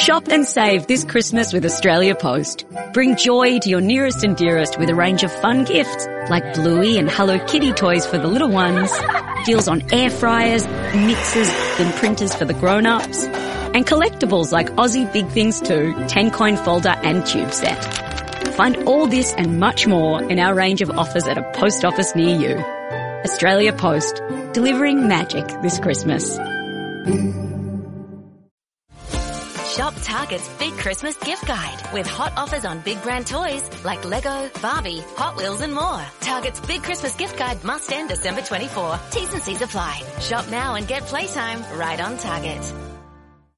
Shop and save this Christmas with Australia Post. Bring joy to your nearest and dearest with a range of fun gifts like Bluey and Hello Kitty toys for the little ones, deals on air fryers, mixers and printers for the grown-ups, and collectibles like Aussie Big Things 2, 10-coin folder and tube set. Find all this and much more in our range of offers at a post office near you. Australia Post, delivering magic this Christmas. Shop Target's Big Christmas Gift Guide with hot offers on big brand toys like Lego, Barbie, Hot Wheels and more. Target's Big Christmas Gift Guide must end December 24. T's and C's apply. Shop now and get playtime right on Target.